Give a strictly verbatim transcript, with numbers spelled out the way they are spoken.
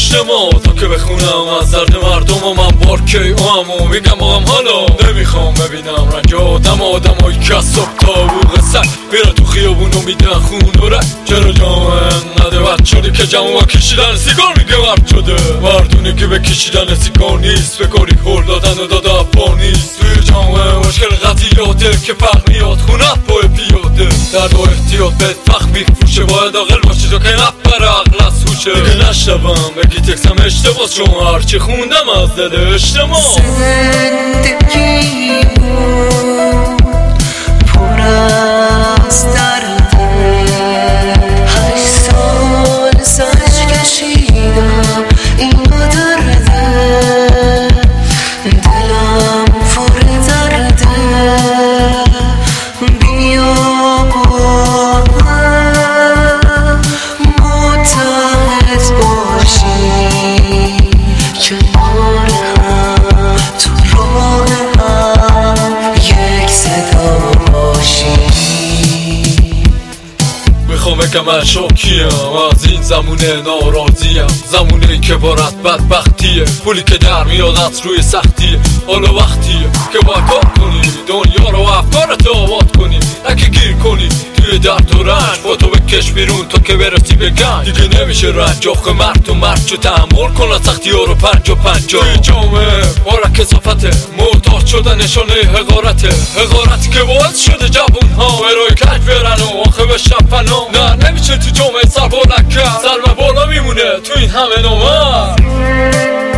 اجتماع تا که بخونم از درد مردم و من بارکی اوامو میگم باهم حالا نمیخوام ببینم رنج آدم آدمایی که از صبح تا بوغ سر میره تو خیابونو میدن خون و رنج. چرا جامعه انقدر بد شده که جمعه با کشیدن سیگار میگه مرد شده؟ مردونه که به کشیدن سیگار نیست، به کاری هل دادن و داده اپا نیست. توی جامعه مشکل قضیاته که فرق میاد خونه پای پیاده. درد و احتیاط به فخ میفروشه، باید عاقل باشی تو که نپره عقل از هوشه. دیگه نشنوم بگی تکسم اشتباه، چون هرچی خوندم از دل اجتماع. زندگی بود پر از درده، هشت سال سرش کشیدم اینو درده، دلم پر درده. بیا با هم متحد باشیم، کنار هم تو راه هم یک صدا باشیم. میخوام بگم من شوکیم از این زمونه ناراضیم، زمونه که بارت بدبختیه، پولی که در میاد از روی سختیه. حالا وقتیه که باید کار کنی، دنیا رو افکارت آباد کنی، نکه گیر کنی توی درد و رنج. با تو بکش بیرون تا که برسی به گنج. دیگه نمیشه رنج آخه مرد و مرد چو تحمل کن از سختی ها رو پنج و پنجا. توی جامعه بارک کثافته، محتاج شدن نشانه حقارته، حقارتی که باعث شده جوون ها برای کج برن و آخه به شب پناه. نه نمیشه تو جامعه سر بلند کرد، سر بالا میمونه تو این همه نامرد.